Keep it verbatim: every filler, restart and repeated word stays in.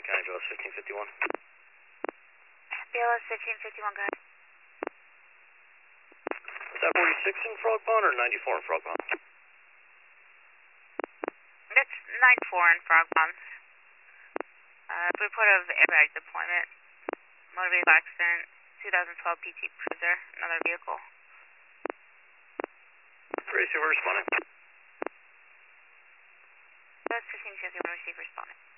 Montgomery County, B L S fifteen fifty-one. B L S fifteen fifty-one, go ahead. Is that forty-six in Frog Pond or ninety-four in Frog Pond? That's ninety-four in Frog Pond. Uh, report of airbag deployment. Motor vehicle accident, twenty twelve P T Cruiser, another vehicle. Receiver responding. B L S fifteen fifty-one, receive responding.